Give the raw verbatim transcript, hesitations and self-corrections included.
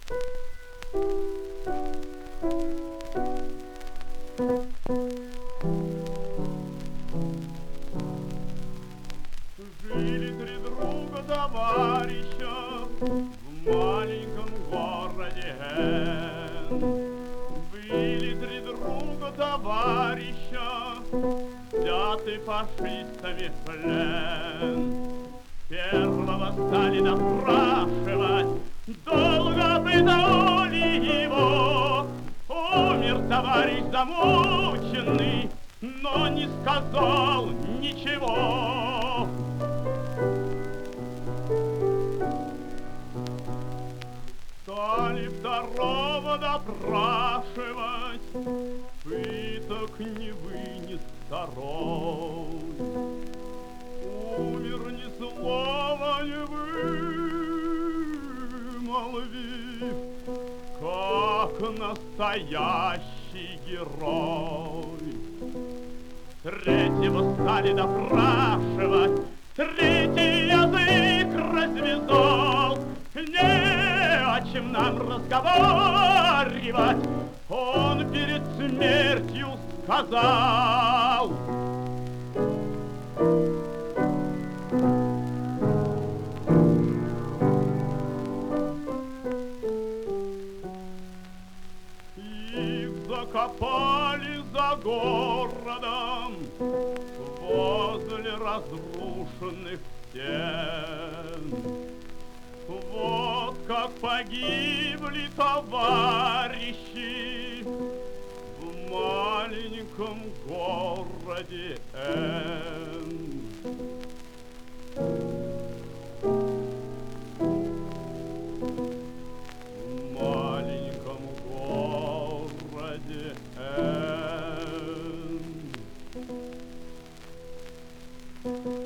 Жили три друга товарища в маленьком городе Н. Были три друга товарища, взяты фашистами в плен. Первого стали допрашивать, долго пытали его. Умер товарищ замученный, но не сказал ничего. Стали второго допрашивать, пыток не вынес второй. Умер ни слова не вымолвив, как настоящий герой. Третьего стали допрашивать, третий язык развязал. Не о чем нам разговаривать, он перед смертью сказал. Их закопали за городом возле разрушенных стен. Вот как погибли товарищи в маленьком городе Н. В маленьком городе Н.